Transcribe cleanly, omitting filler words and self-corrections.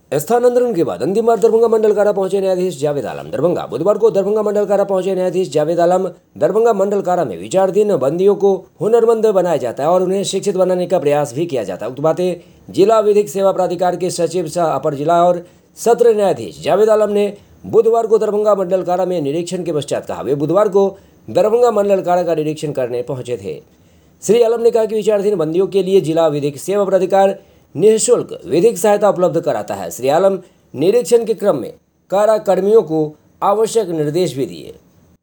स्थानांतरण के बाद अंतिम बार दरभंगा मंडल कारा पहुंचे न्यायाधीश जावेद आलम दरभंगा। बुधवार को दरभंगा मंडल कारा पहुंचे न्यायाधीश जावेद आलम। दरभंगा मंडल कारा में विचाराधीन बंदियों को हुनरमंद बनाया जाता है और उन्हें शिक्षित बनाने का प्रयास भी किया जाता है। उक्त बातें जिला विधिक सेवा प्राधिकार के सचिव सह अपर जिला और सत्र न्यायाधीश जावेद आलम ने बुधवार को दरभंगा मंडल कारा में निरीक्षण के पश्चात कहा। वे बुधवार को दरभंगा मंडल कारा का निरीक्षण करने पहुंचे थे। श्री आलम ने कहा कि विचाराधीन बंदियों के लिए जिला विधिक सेवा प्राधिकार निःशुल्क विधिक सहायता उपलब्ध कराता है। श्री आलम निरीक्षण के क्रम में कारा कर्मियों को आवश्यक निर्देश भी दिए।